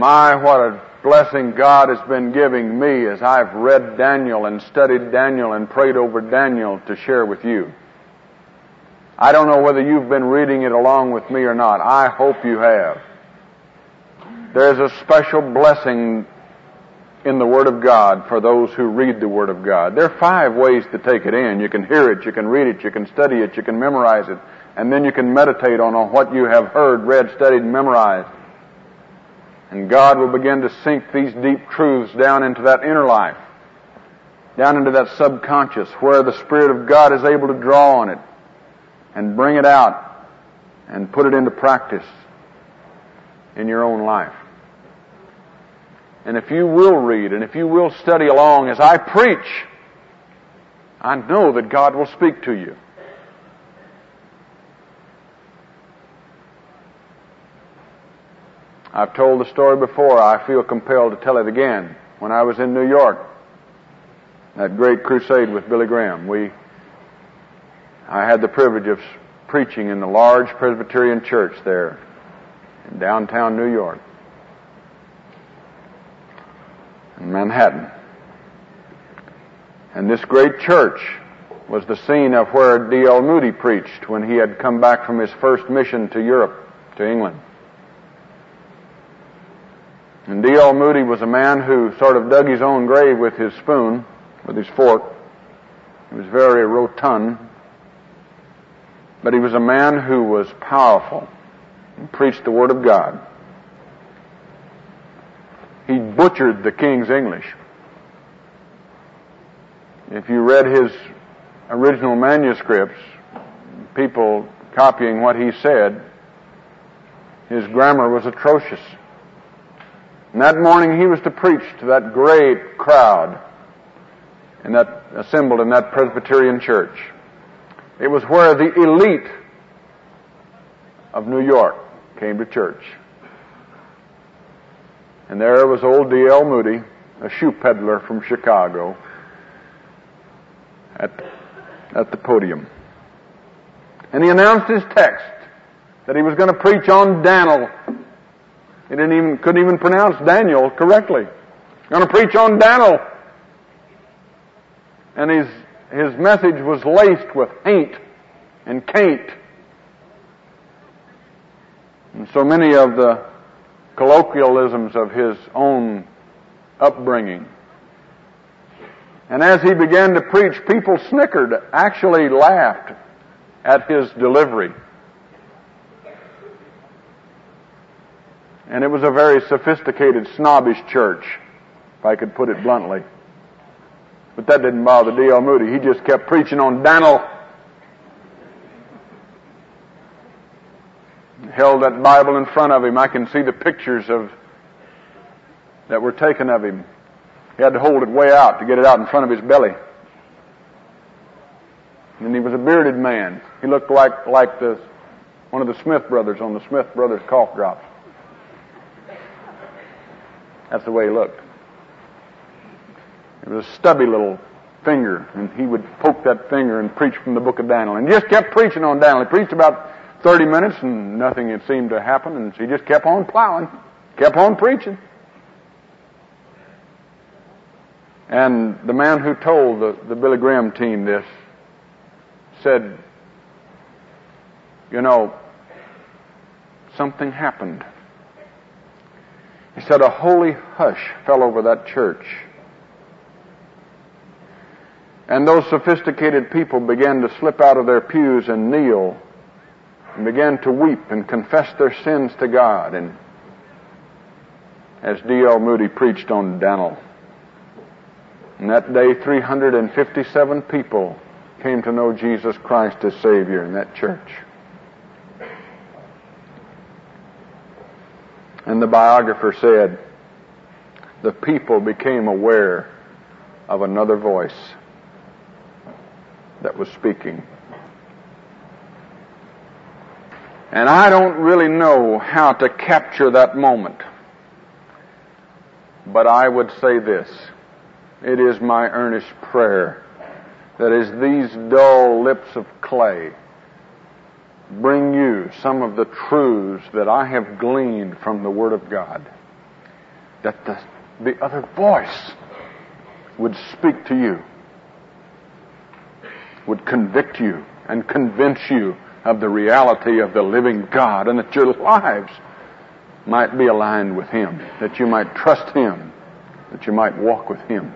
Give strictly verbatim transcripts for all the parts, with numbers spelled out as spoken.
My, what a blessing God has been giving me as I've read Daniel and studied Daniel and prayed over Daniel to share with you. I don't know whether you've been reading it along with me or not. I hope you have. There's a special blessing in the Word of God for those who read the Word of God. There are five ways to take it in. You can hear it, you can read it, you can study it, you can memorize it, and then you can meditate on what you have heard, read, studied, and memorized. And God will begin to sink these deep truths down into that inner life, down into that subconscious, where the Spirit of God is able to draw on it and bring it out and put it into practice in your own life. And if you will read and if you will study along as I preach, I know that God will speak to you. I've told the story before. I feel compelled to tell it again. When I was in New York, that great crusade with Billy Graham, we, I had the privilege of preaching in the large Presbyterian church there in downtown New York, in Manhattan. And this great church was the scene of where D L Moody preached when he had come back from his first mission to Europe, to England. And D L Moody was a man who sort of dug his own grave with his spoon, with his fork. He was very rotund. But he was a man who was powerful and preached the Word of God. He butchered the King's English. If you read his original manuscripts, people copying what he said, his grammar was atrocious. And that morning he was to preach to that great crowd in that, assembled in that Presbyterian church. It was where the elite of New York came to church. And there was old D L Moody, a shoe peddler from Chicago, at, at the podium. And he announced his text, that he was going to preach on Daniel. He didn't even, couldn't even pronounce Daniel correctly. Going to preach on Daniel. And his, his message was laced with ain't and can't. And so many of the colloquialisms of his own upbringing. And as he began to preach, people snickered, actually laughed at his delivery. And it was a very sophisticated, snobbish church, if I could put it bluntly. But that didn't bother D L Moody. He just kept preaching on Daniel. Held that Bible in front of him. I can see the pictures of that were taken of him. He had to hold it way out to get it out in front of his belly. And he was a bearded man. He looked like like the one of the Smith brothers on the Smith Brothers cough drops. That's the way he looked. It was a stubby little finger, and he would poke that finger and preach from the book of Daniel. And he just kept preaching on Daniel. He preached about thirty minutes, and nothing had seemed to happen, and he just kept on plowing, kept on preaching. And the man who told the, the Billy Graham team this said, you know, something happened. He said a holy hush fell over that church. And those sophisticated people began to slip out of their pews and kneel and began to weep and confess their sins to God. And as D L Moody preached on Daniel, and that day three hundred fifty-seven people came to know Jesus Christ as Savior in that church. And the biographer said, the people became aware of another voice that was speaking. And I don't really know how to capture that moment. But I would say this. It is my earnest prayer that as these dull lips of clay bring you some of the truths that I have gleaned from the Word of God, that the, the other voice would speak to you, would convict you and convince you of the reality of the living God, and that your lives might be aligned with Him, that you might trust Him, that you might walk with Him.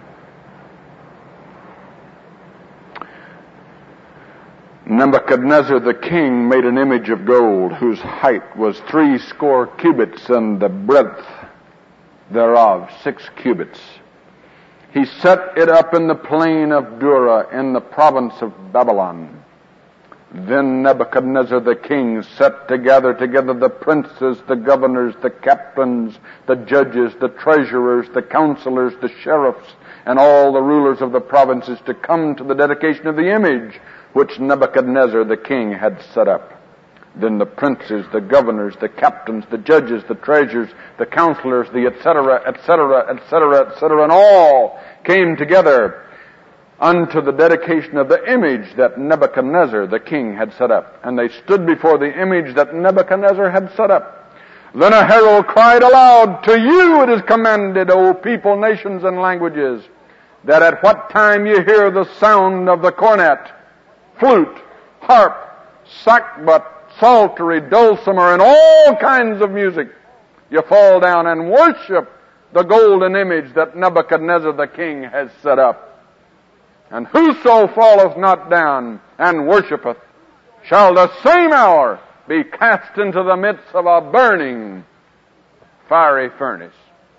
Nebuchadnezzar the king made an image of gold whose height was three score cubits and the breadth thereof six cubits. He set it up in the plain of Dura in the province of Babylon. Then Nebuchadnezzar the king set together together the princes, the governors, the captains, the judges, the treasurers, the counselors, the sheriffs, and all the rulers of the provinces to come to the dedication of the image which Nebuchadnezzar the king had set up. Then the princes, the governors, the captains, the judges, the treasurers, the counselors, the et cetera, et cetera, et cetera, et cetera, and all came together unto the dedication of the image that Nebuchadnezzar the king had set up. And they stood before the image that Nebuchadnezzar had set up. Then a herald cried aloud, "To you it is commanded, O people, nations, and languages, that at what time you hear the sound of the cornet, flute, harp, sackbut, psaltery, dulcimer, and all kinds of music, you fall down and worship the golden image that Nebuchadnezzar the king has set up. And whoso falleth not down and worshipeth shall the same hour be cast into the midst of a burning fiery furnace."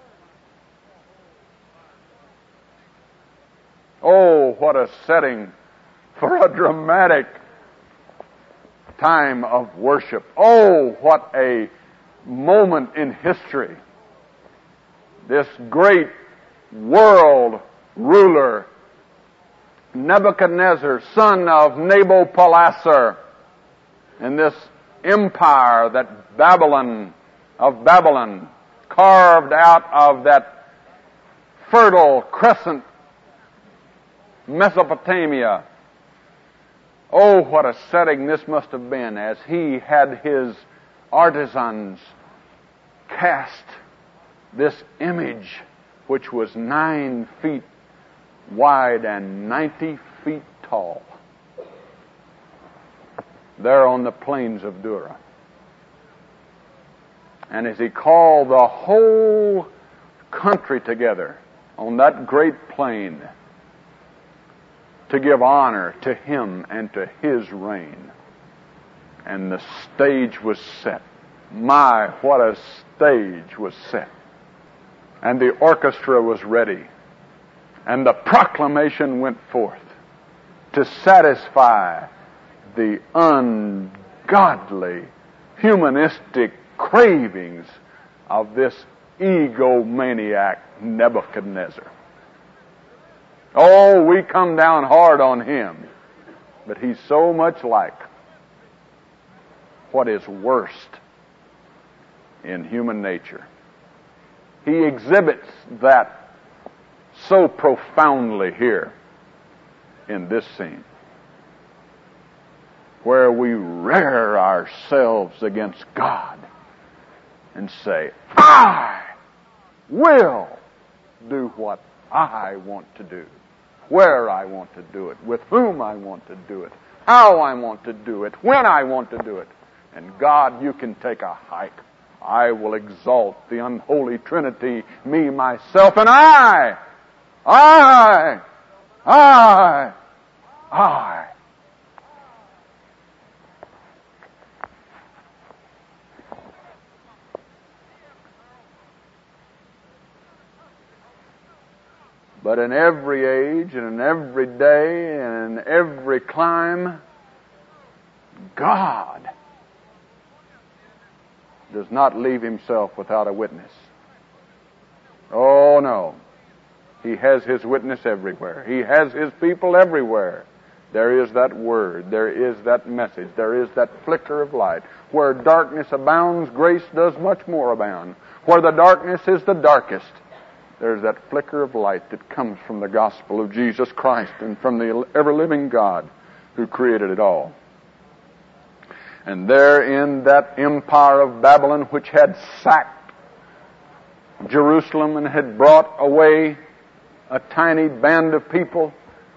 Oh, what a setting for a dramatic time of worship. Oh, what a moment in history. This great world ruler, Nebuchadnezzar, son of Nabopolassar, and this empire that Babylon, of Babylon, carved out of that fertile crescent Mesopotamia. Oh, what a setting this must have been as he had his artisans cast this image which was nine feet wide and ninety feet tall there on the plains of Dura. And as he called the whole country together on that great plain to give honor to him and to his reign. And the stage was set. My, what a stage was set. And the orchestra was ready. And the proclamation went forth to satisfy the ungodly, humanistic cravings of this egomaniac Nebuchadnezzar. Oh, we come down hard on him, but he's so much like what is worst in human nature. He exhibits that so profoundly here in this scene, where we rear ourselves against God and say, "I will do what I want to do, where I want to do it, with whom I want to do it, how I want to do it, when I want to do it. And God, you can take a hike. I will exalt the unholy Trinity, me, myself, and I, I, I, I." But in every age and in every day and in every clime, God does not leave himself without a witness. Oh, no. He has his witness everywhere. He has his people everywhere. There is that word. There is that message. There is that flicker of light. Where darkness abounds, grace does much more abound. Where the darkness is the darkest, there's that flicker of light that comes from the gospel of Jesus Christ and from the ever-living God who created it all. And there in that empire of Babylon, which had sacked Jerusalem and had brought away a tiny band of people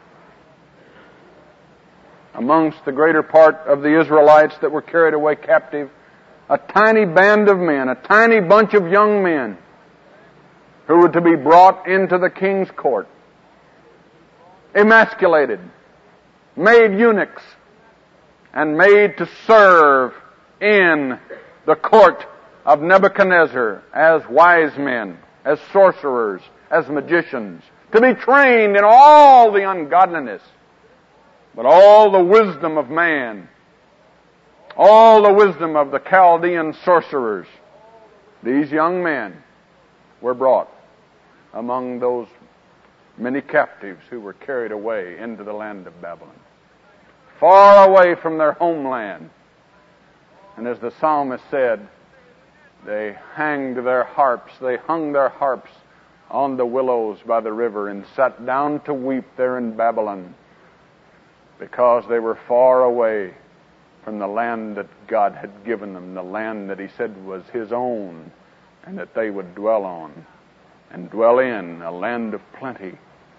amongst the greater part of the Israelites that were carried away captive. A tiny band of men, a tiny bunch of young men who were to be brought into the king's court, emasculated, made eunuchs, and made to serve in the court of Nebuchadnezzar as wise men, as sorcerers, as magicians, to be trained in all the ungodliness, but all the wisdom of man, all the wisdom of the Chaldean sorcerers. These young men were brought among those many captives who were carried away into the land of Babylon, far away from their homeland. And as the psalmist said, they hanged their harps, they hung their harps on the willows by the river and sat down to weep there in Babylon, because they were far away from the land that God had given them, the land that He said was His own, and that they would dwell on and dwell in, a land of plenty.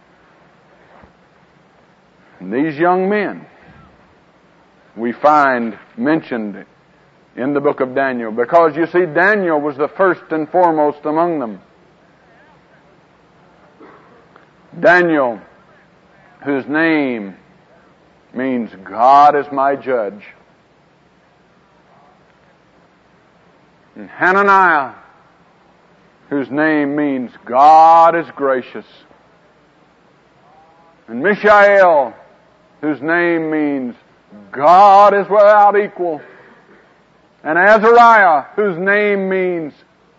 And these young men we find mentioned in the book of Daniel, because you see, Daniel was the first and foremost among them. Daniel, whose name means God is my judge. And Hananiah, whose name means God is gracious. And Mishael, whose name means God is without equal. And Azariah, whose name means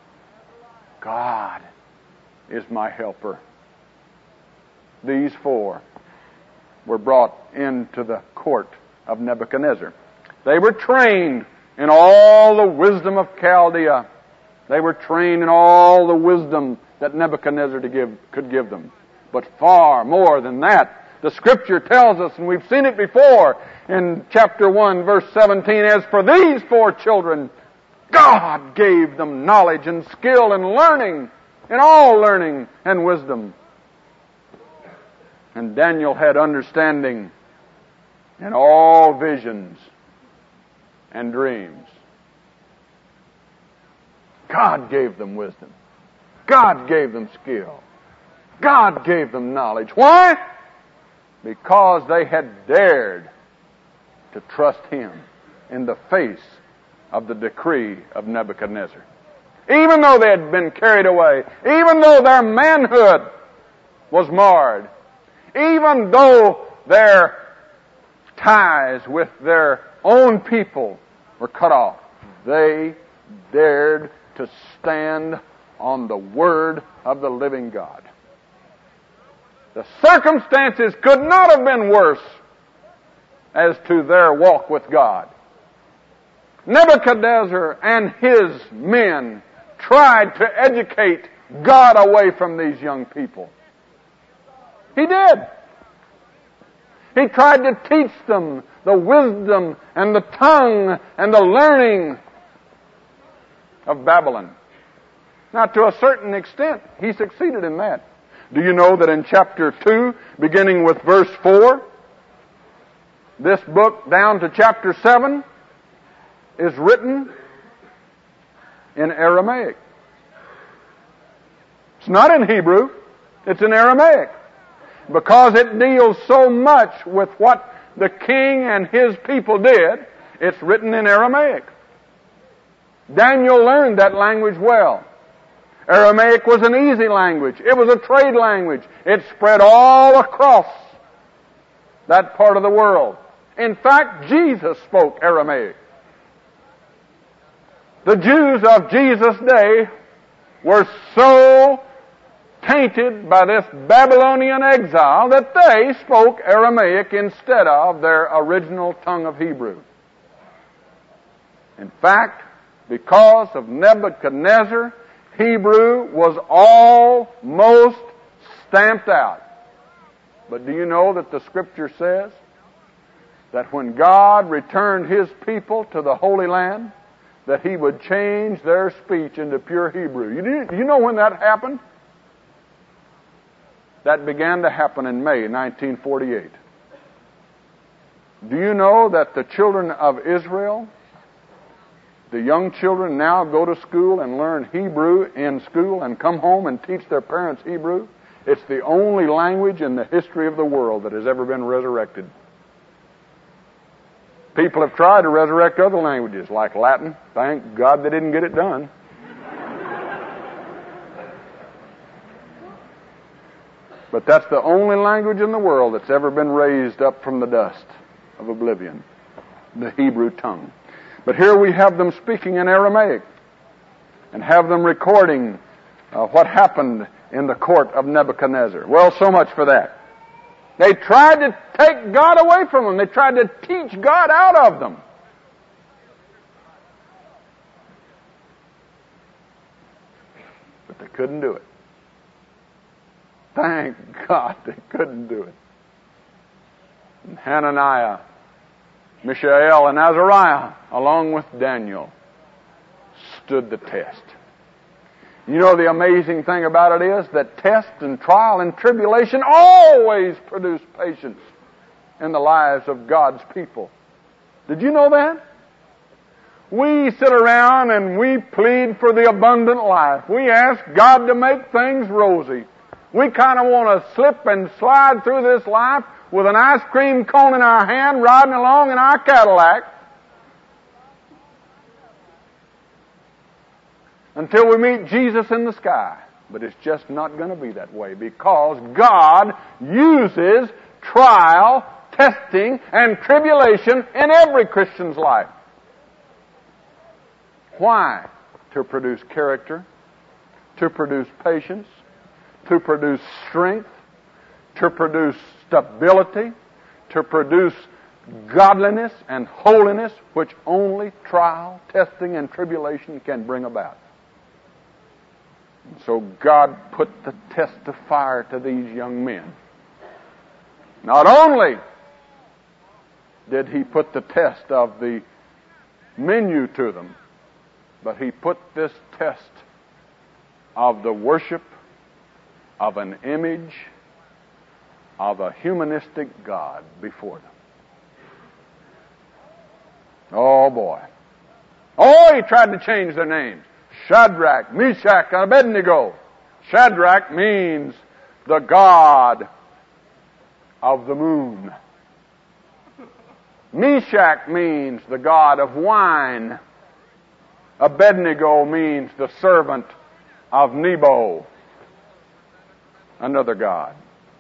God is my helper. These four were brought into the court of Nebuchadnezzar. They were trained in all the wisdom of Chaldea. They were trained in all the wisdom that Nebuchadnezzar to give, could give them. But far more than that, the Scripture tells us, and we've seen it before in chapter one, verse seventeen, as for these four children, God gave them knowledge and skill and learning, in all learning and wisdom. And Daniel had understanding in all visions and dreams. God gave them wisdom. God gave them skill. God gave them knowledge. Why? Because they had dared to trust Him in the face of the decree of Nebuchadnezzar. Even though they had been carried away, even though their manhood was marred, even though their ties with their own people were cut off, they dared to stand on the Word of the living God. The circumstances could not have been worse as to their walk with God. Nebuchadnezzar and his men tried to educate God away from these young people. He did. He tried to teach them the wisdom and the tongue and the learning of Babylon. Now, to a certain extent, he succeeded in that. Do you know that in chapter two, beginning with verse four, this book down to chapter seven is written in Aramaic. It's not in Hebrew, it's in Aramaic. Because it deals so much with what the king and his people did, it's written in Aramaic. Daniel learned that language well. Aramaic was an easy language. It was a trade language. It spread all across that part of the world. In fact, Jesus spoke Aramaic. The Jews of Jesus' day were so tainted by this Babylonian exile that they spoke Aramaic instead of their original tongue of Hebrew. In fact, because of Nebuchadnezzar, Hebrew was almost stamped out. But do you know that the Scripture says that when God returned His people to the Holy Land, that He would change their speech into pure Hebrew. You, do you know when that happened? That began to happen in May nineteen forty-eight. Do you know that the children of Israel, the young children now go to school and learn Hebrew in school and come home and teach their parents Hebrew? It's the only language in the history of the world that has ever been resurrected. People have tried to resurrect other languages like Latin. Thank God they didn't get it done. But that's the only language in the world that's ever been raised up from the dust of oblivion, the Hebrew tongue. But here we have them speaking in Aramaic and have them recording uh, what happened in the court of Nebuchadnezzar. Well, so much for that. They tried to take God away from them. They tried to teach God out of them. But they couldn't do it. Thank God they couldn't do it. And Hananiah, Mishael, and Azariah, along with Daniel, stood the test. You know, the amazing thing about it is that test and trial and tribulation always produce patience in the lives of God's people. Did you know that? We sit around and we plead for the abundant life. We ask God to make things rosy. We kind of want to slip and slide through this life with an ice cream cone in our hand, riding along in our Cadillac, until we meet Jesus in the sky. But it's just not going to be that way, because God uses trial, testing, and tribulation in every Christian's life. Why? To produce character, to produce patience, to produce strength, to produce stability, to produce godliness and holiness, which only trial, testing, and tribulation can bring about. So God put the test of fire to these young men. Not only did He put the test of the menu to them, but He put this test of the worship of an image of a humanistic God before them. Oh boy. Oh, He tried to change their names. Shadrach, Meshach, and Abednego. Shadrach means the God of the moon. Meshach means the God of wine. Abednego means the servant of Nebo, another god.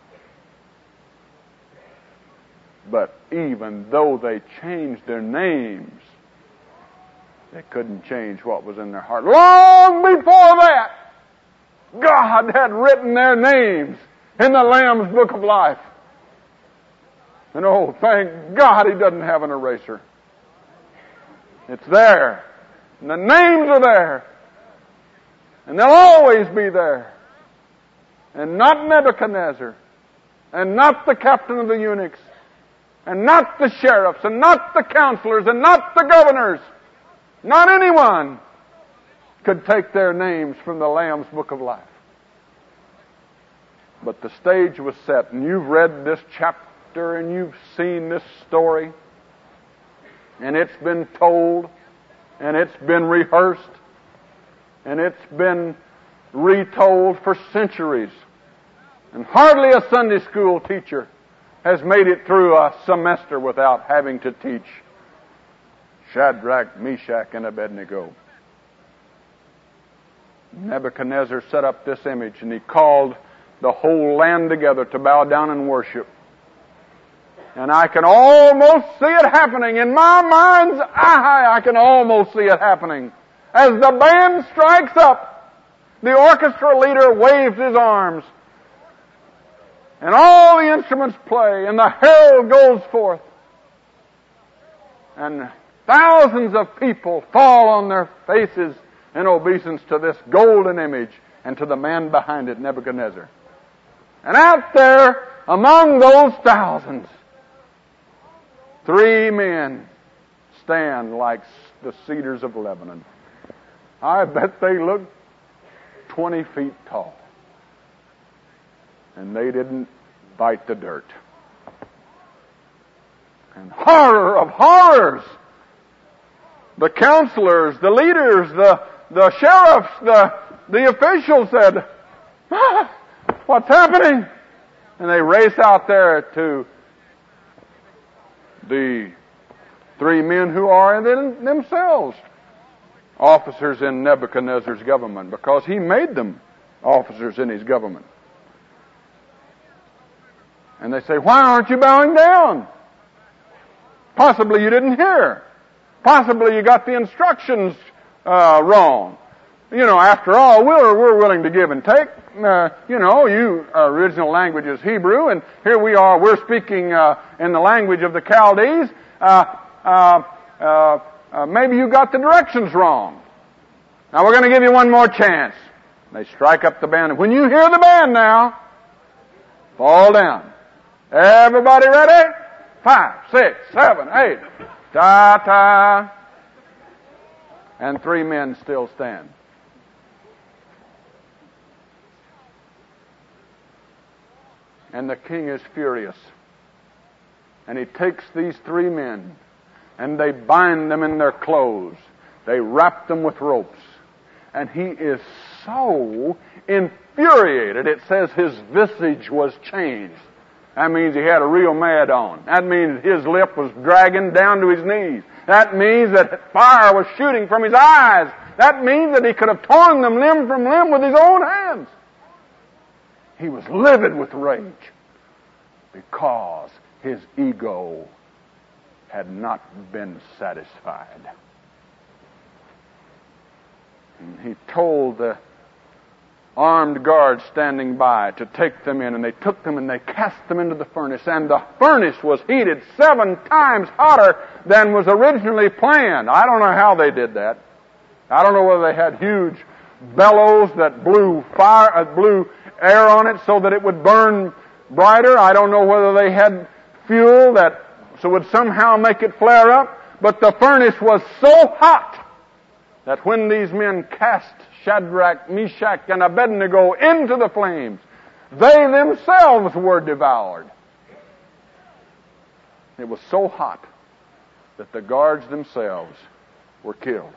But even though they changed their names, they couldn't change what was in their heart. Long before that, God had written their names in the Lamb's Book of Life. And oh, thank God He doesn't have an eraser. It's there. And the names are there. And they'll always be there. And not Nebuchadnezzar. And not the captain of the eunuchs. And not the sheriffs. And not the counselors. And not the governors. Not anyone could take their names from the Lamb's Book of Life. But the stage was set, and you've read this chapter, and you've seen this story, and it's been told, and it's been rehearsed, and it's been retold for centuries. And hardly a Sunday school teacher has made it through a semester without having to teach Shadrach, Meshach, and Abednego. Nebuchadnezzar set up this image, and he called the whole land together to bow down and worship. And I can almost see it happening. In my mind's eye, I can almost see it happening. As the band strikes up, the orchestra leader waves his arms, and all the instruments play, and the herald goes forth. And thousands of people fall on their faces in obeisance to this golden image and to the man behind it, Nebuchadnezzar. And out there, among those thousands, three men stand like the cedars of Lebanon. I bet they looked twenty feet tall. And they didn't bite the dirt. And horror of horrors! The counselors, the leaders, the, the sheriffs, the, the officials said, ah, what's happening? And they race out there to the three men who are in themselves officers in Nebuchadnezzar's government, because he made them officers in his government. And they say, why aren't you bowing down? Possibly you didn't hear. Possibly you got the instructions uh, wrong. You know, after all, we're, we're willing to give and take. Uh, you know, you uh, original language is Hebrew, and here we are, we're speaking uh, in the language of the Chaldees. Uh, uh, uh, uh, maybe you got the directions wrong. Now we're going to give you one more chance. They strike up the band. When you hear the band now, fall down. Everybody ready? Five, six, seven, eight. Ta-ta. And three men still stand. And the king is furious. And he takes these three men and they bind them in their clothes. They wrap them with ropes. And he is so infuriated, it says his visage was changed. That means he had a real mad on. That means his lip was dragging down to his knees. That means that fire was shooting from his eyes. That means that he could have torn them limb from limb with his own hands. He was livid with rage because his ego had not been satisfied. And he told the armed guards standing by to take them in, and they took them and they cast them into the furnace, and the furnace was heated seven times hotter than was originally planned. I don't know how they did that. I don't know whether they had huge bellows that blew fire, uh, blew air on it so that it would burn brighter. I don't know whether they had fuel that so would somehow make it flare up. But the furnace was so hot that when these men cast Shadrach, Meshach, and Abednego into the flames, they themselves were devoured. It was so hot that the guards themselves were killed.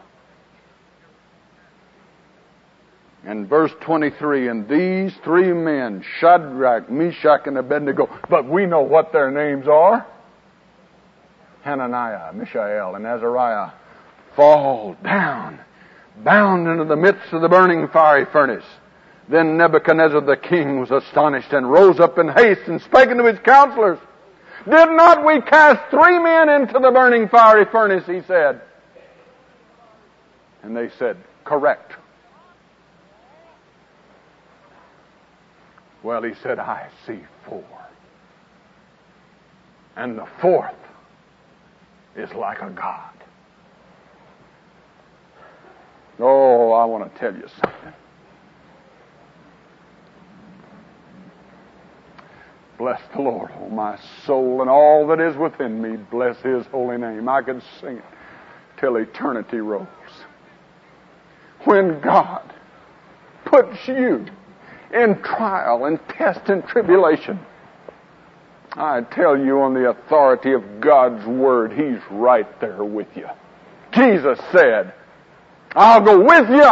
And verse twenty-three, and these three men, Shadrach, Meshach, and Abednego, but we know what their names are. Hananiah, Mishael, and Azariah, fall down, bound into the midst of the burning fiery furnace. Then Nebuchadnezzar the king was astonished and rose up in haste and spake unto his counselors. Did not we cast three men into the burning fiery furnace, he said. And they said, correct. Well, he said, I see four. And the fourth is like a god. Oh, I want to tell you something. Bless the Lord, oh my soul, and all that is within me. Bless His holy name. I could sing it till eternity rolls. When God puts you in trial and test and tribulation, I tell you on the authority of God's Word, He's right there with you. Jesus said, I'll go with you.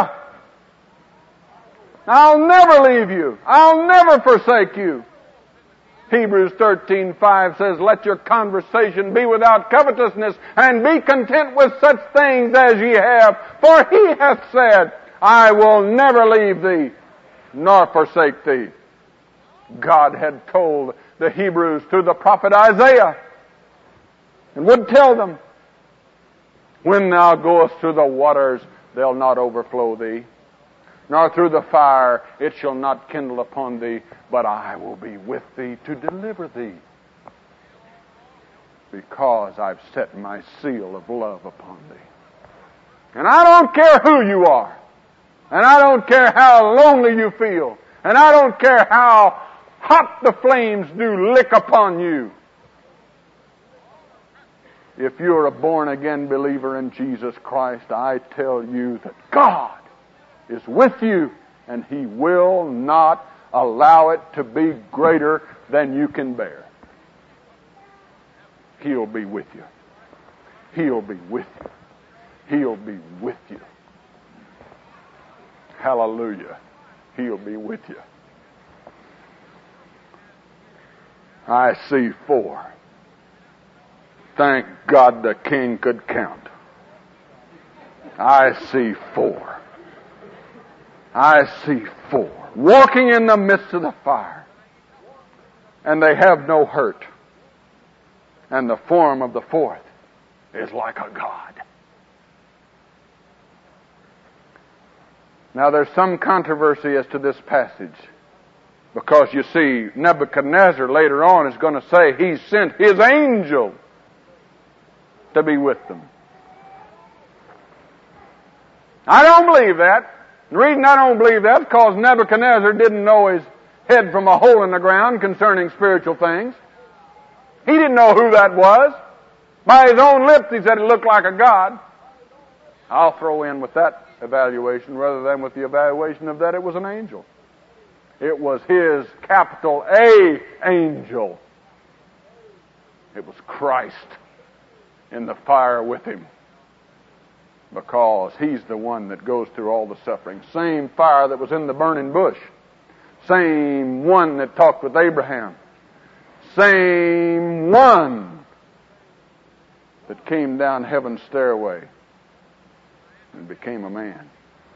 I'll never leave you. I'll never forsake you. Hebrews thirteen five says, let your conversation be without covetousness, and be content with such things as ye have. For He hath said, I will never leave thee, nor forsake thee. God had told the Hebrews through the prophet Isaiah, and would tell them, when thou goest through the waters, they'll not overflow thee, nor through the fire, it shall not kindle upon thee, but I will be with thee to deliver thee, because I've set my seal of love upon thee. And I don't care who you are, and I don't care how lonely you feel, and I don't care how hot the flames do lick upon you. If you're a born-again believer in Jesus Christ, I tell you that God is with you, and He will not allow it to be greater than you can bear. He'll be with you. He'll be with you. He'll be with you. Hallelujah. He'll be with you. I see four. Thank God the king could count. I see four. I see four. Walking in the midst of the fire. And they have no hurt. And the form of the fourth is like a god. Now there's some controversy as to this passage. Because you see, Nebuchadnezzar later on is going to say he sent his angel to be with them. I don't believe that. The reason I don't believe that is because Nebuchadnezzar didn't know his head from a hole in the ground concerning spiritual things. He didn't know who that was. By his own lips he said it looked like a god. I'll throw in with that evaluation rather than with the evaluation of that it was an angel. It was his capital A angel. It was Christ in the fire with him. Because he's the one that goes through all the suffering. Same fire that was in the burning bush. Same one that talked with Abraham. Same one that came down heaven's stairway and became a man.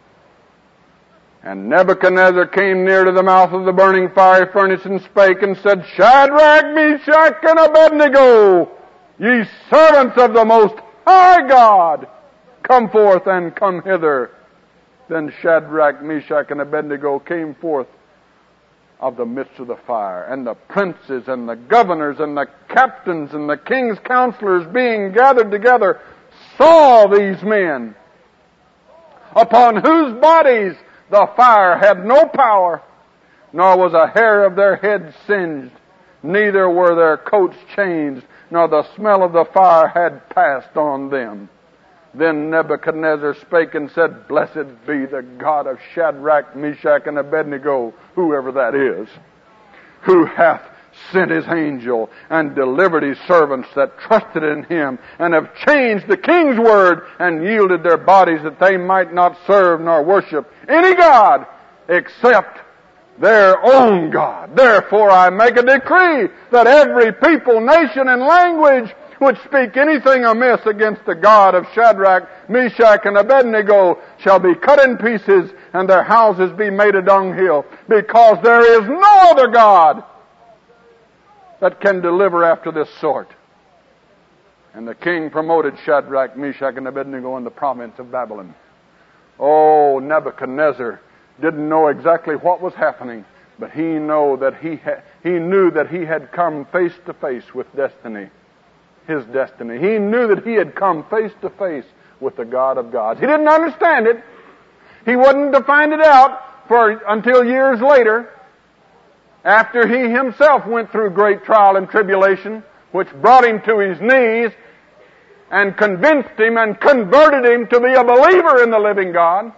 And Nebuchadnezzar came near to the mouth of the burning fiery furnace and spake and said, Shadrach, Meshach, and Abednego, ye servants of the Most High God, come forth and come hither. Then Shadrach, Meshach, and Abednego came forth of the midst of the fire. And the princes and the governors and the captains and the king's counselors being gathered together saw these men, upon whose bodies the fire had no power, nor was a hair of their heads singed, neither were their coats changed, nor the smell of the fire had passed on them. Then Nebuchadnezzar spake and said, Blessed be the God of Shadrach, Meshach, and Abednego, whoever that is, who hath sent his angel and delivered his servants that trusted in him, and have changed the king's word and yielded their bodies that they might not serve nor worship any god except their own God. Therefore I make a decree that every people, nation, and language which speak anything amiss against the God of Shadrach, Meshach, and Abednego shall be cut in pieces, and their houses be made a dunghill, because there is no other God that can deliver after this sort. And the king promoted Shadrach, Meshach, and Abednego in the province of Babylon. Oh, Nebuchadnezzar didn't know exactly what was happening, but he know that he ha- he knew that he had come face to face with destiny, his destiny. He knew that he had come face to face with the God of gods. He didn't understand it. He wasn't to find it out for until years later, after he himself went through great trial and tribulation, which brought him to his knees and convinced him and converted him to be a believer in the living God.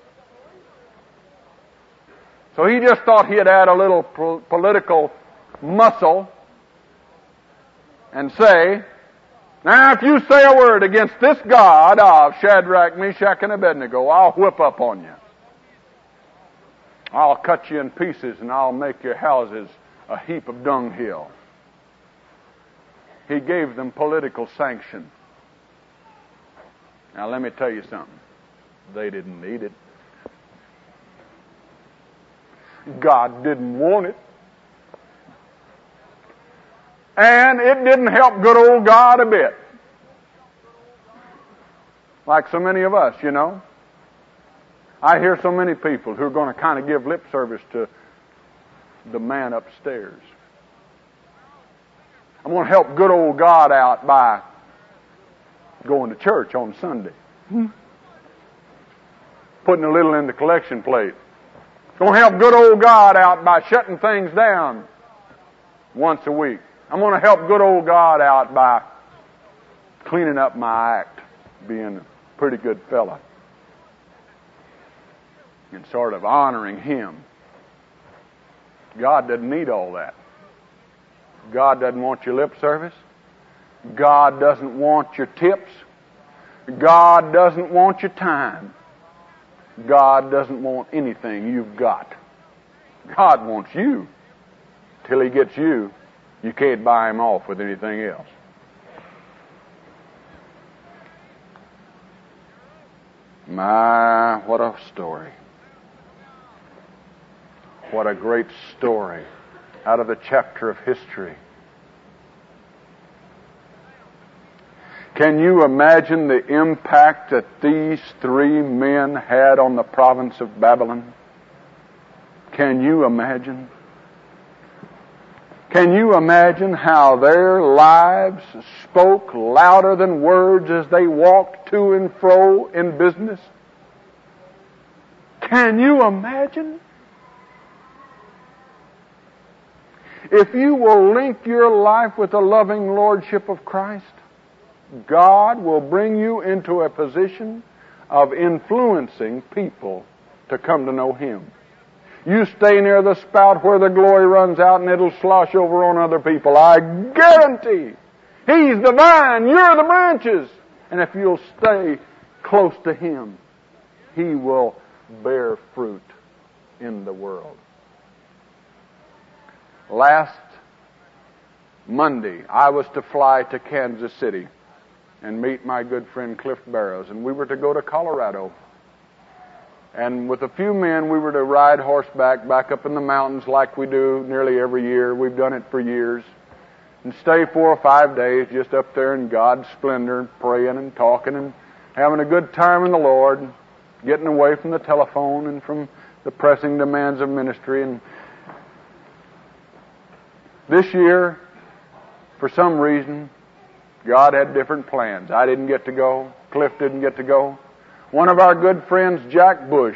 So he just thought he'd add a little po- political muscle and say, now if you say a word against this God of Shadrach, Meshach, and Abednego, I'll whip up on you. I'll cut you in pieces and I'll make your houses a heap of dunghill. He gave them political sanction. Now let me tell you something. They didn't need it. God didn't want it. And it didn't help good old God a bit. Like so many of us, you know. I hear so many people who are going to kind of give lip service to the man upstairs. I'm going to help good old God out by going to church on Sunday. Putting a little in the collection plate. Going to help good old God out by shutting things down once a week. I'm going to help good old God out by cleaning up my act, being a pretty good fella, and sort of honoring Him. God doesn't need all that. God doesn't want your lip service. God doesn't want your tips. God doesn't want your time. God doesn't want anything you've got. God wants you. Till He gets you, you can't buy Him off with anything else. My, what a story. What a great story out of the chapter of history. Can you imagine the impact that these three men had on the province of Babylon? Can you imagine? Can you imagine how their lives spoke louder than words as they walked to and fro in business? Can you imagine? If you will link your life with the loving lordship of Christ, God will bring you into a position of influencing people to come to know Him. You stay near the spout where the glory runs out and it'll slosh over on other people. I guarantee. He's the vine, you're the branches. And if you'll stay close to Him, He will bear fruit in the world. Last Monday, I was to fly to Kansas City and meet my good friend Cliff Barrows, and we were to go to Colorado. And with a few men, we were to ride horseback back up in the mountains like we do nearly every year. We've done it for years. And stay four or five days just up there in God's splendor, praying and talking and having a good time in the Lord, getting away from the telephone and from the pressing demands of ministry. And this year, for some reason, God had different plans. I didn't get to go. Cliff didn't get to go. One of our good friends, Jack Bush,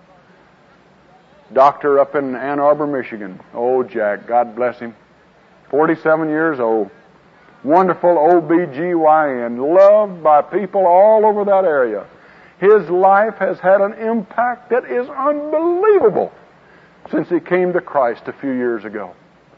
doctor up in Ann Arbor, Michigan. Oh, Jack, God bless him. forty-seven years old. Wonderful O B G Y N, loved by people all over that area. His life has had an impact that is unbelievable since he came to Christ a few years ago.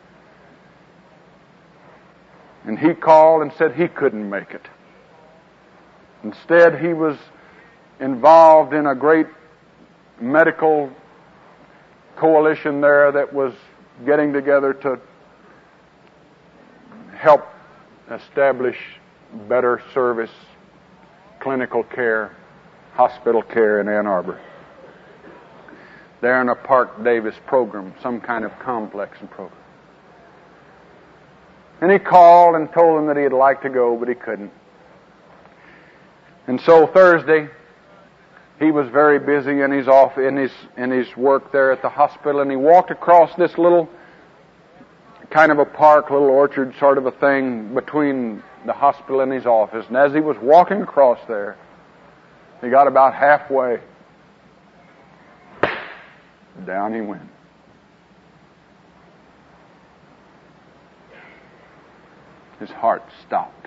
And he called and said he couldn't make it. Instead, he was involved in a great medical coalition there that was getting together to help establish better service, clinical care, hospital care in Ann Arbor. They're in a Park Davis program, some kind of complex program. And he called and told them that he'd like to go, but he couldn't. And so Thursday, he was very busy in his off in his in his work there at the hospital, and he walked across this little kind of a park, little orchard sort of a thing between the hospital and his office. And as he was walking across there, he got about halfway. Down he went. His heart stopped.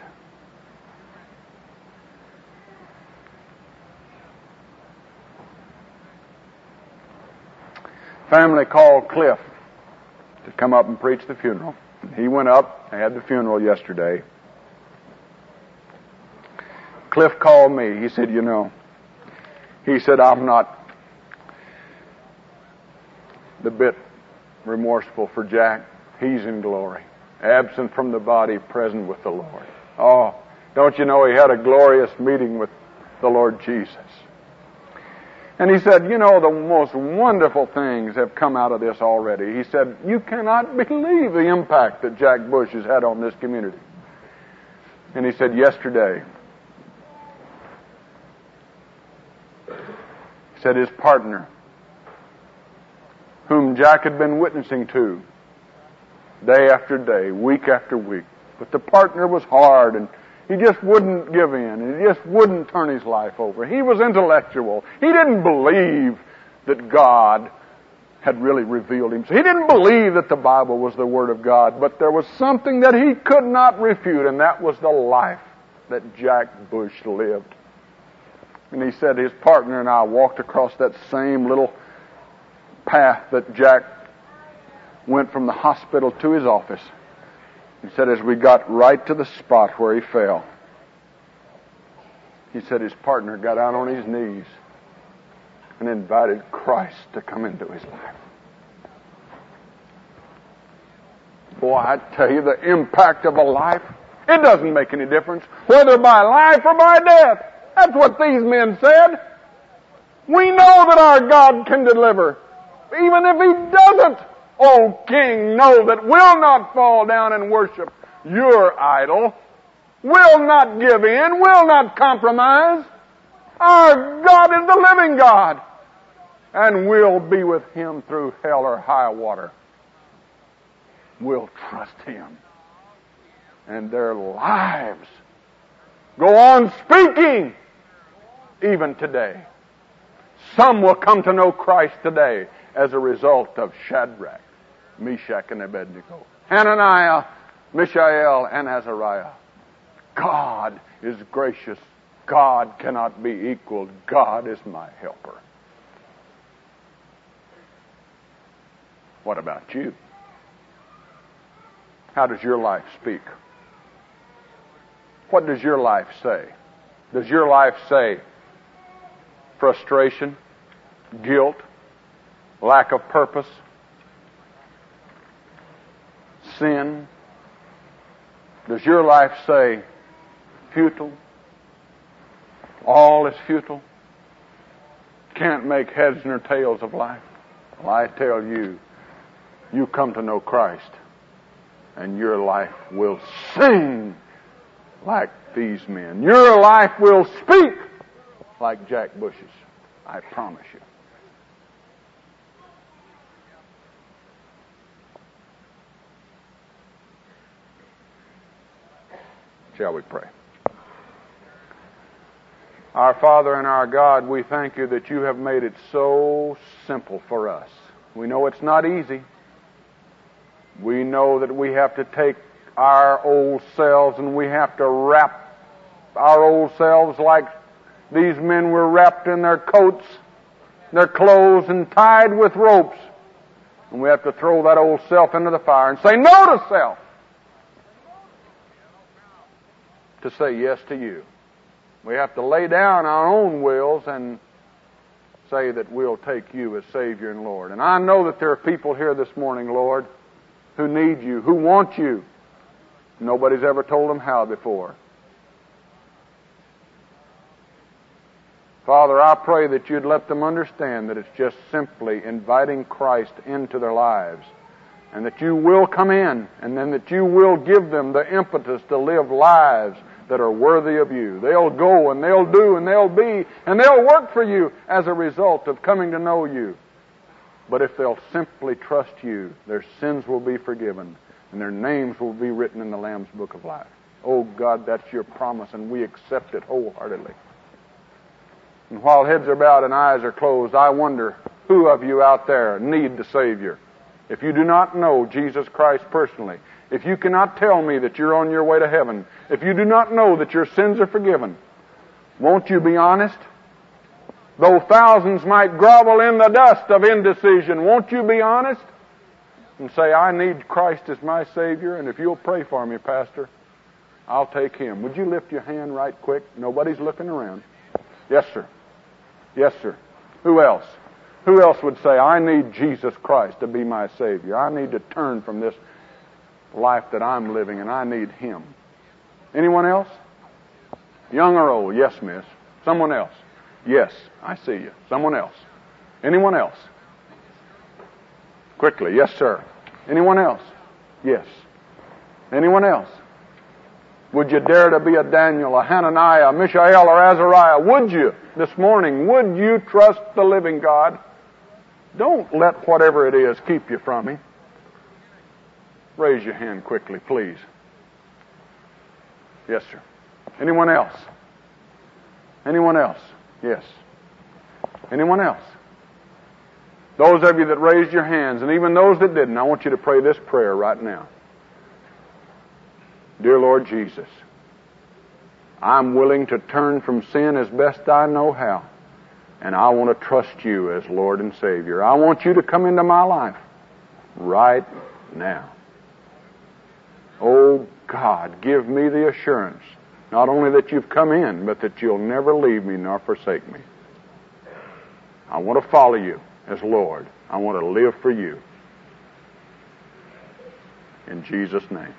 Family called Cliff to come up and preach the funeral. He went up. I had the funeral yesterday. Cliff called me. He said, you know, he said, I'm not the bit remorseful for Jack. He's in glory. Absent from the body, present with the Lord. Oh, don't you know he had a glorious meeting with the Lord Jesus. And he said, you know, the most wonderful things have come out of this already. He said, you cannot believe the impact that Jack Bush has had on this community. And he said, yesterday, he said his partner, whom Jack had been witnessing to day after day, week after week, but the partner was hard and he just wouldn't give in, and he just wouldn't turn his life over. He was intellectual. He didn't believe that God had really revealed him. So he didn't believe that the Bible was the Word of God, but there was something that he could not refute, and that was the life that Jack Bush lived. And he said his partner and I walked across that same little path that Jack went from the hospital to his office. He said as we got right to the spot where he fell, he said his partner got out on his knees and invited Christ to come into his life. Boy, I tell you, the impact of a life, it doesn't make any difference whether by life or by death. That's what these men said. We know that our God can deliver. Even if He doesn't, O King, know that we'll not fall down and worship your idol. We'll not give in. We'll not compromise. Our God is the living God. And we'll be with Him through hell or high water. We'll trust Him. And their lives go on speaking even today. Some will come to know Christ today as a result of Shadrach, Meshach, and Abednego. Hananiah, Mishael, and Azariah. God is gracious. God cannot be equaled. God is my helper. What about you? How does your life speak? What does your life say? Does your life say frustration, guilt, lack of purpose, sin? Does your life say futile? All is futile? Can't make heads nor tails of life? Well, I tell you, you come to know Christ, and your life will sing like these men. Your life will speak like Jack Bush's. I promise you. Shall we pray? Our Father and our God, we thank you that you have made it so simple for us. We know it's not easy. We know that we have to take our old selves and we have to wrap our old selves like these men were wrapped in their coats, their clothes, and tied with ropes. And we have to throw that old self into the fire and say no to self. To say yes to you. We have to lay down our own wills and say that we'll take you as Savior and Lord. And I know that there are people here this morning, Lord, who need you, who want you. Nobody's ever told them how before. Father, I pray that you'd let them understand that it's just simply inviting Christ into their lives, and that you will come in, and then that you will give them the impetus to live lives that are worthy of you. They'll go and they'll do and they'll be and they'll work for you as a result of coming to know you. But if they'll simply trust you, their sins will be forgiven and their names will be written in the Lamb's Book of Life. Oh God, that's your promise, and we accept it wholeheartedly. And while heads are bowed and eyes are closed, I wonder who of you out there need the Savior. If you do not know Jesus Christ personally, if you cannot tell me that you're on your way to heaven, if you do not know that your sins are forgiven, won't you be honest? Though thousands might grovel in the dust of indecision, won't you be honest? And say, I need Christ as my Savior, and if you'll pray for me, Pastor, I'll take Him. Would you lift your hand right quick? Nobody's looking around. Yes, sir. Yes, sir. Who else? Who else would say, I need Jesus Christ to be my Savior? I need to turn from this life that I'm living, and I need Him. Anyone else? Young or old? Yes, miss. Someone else? Yes, I see you. Someone else? Anyone else? Quickly. Yes, sir. Anyone else? Yes. Anyone else? Would you dare to be a Daniel, a Hananiah, a Mishael, or Azariah? Would you this morning? Would you trust the living God? Don't let whatever it is keep you from Him. Raise your hand quickly, please. Yes, sir. Anyone else? Anyone else? Yes. Anyone else? Those of you that raised your hands, and even those that didn't, I want you to pray this prayer right now. Dear Lord Jesus, I'm willing to turn from sin as best I know how. And I want to trust you as Lord and Savior. I want you to come into my life right now. Oh God, give me the assurance, not only that you've come in, but that you'll never leave me nor forsake me. I want to follow you as Lord. I want to live for you. In Jesus' name.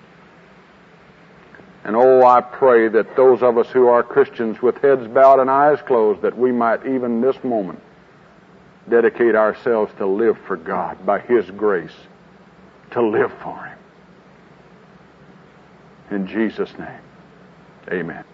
And oh, I pray that those of us who are Christians with heads bowed and eyes closed, that we might even this moment dedicate ourselves to live for God by His grace, to live for Him. In Jesus' name, amen.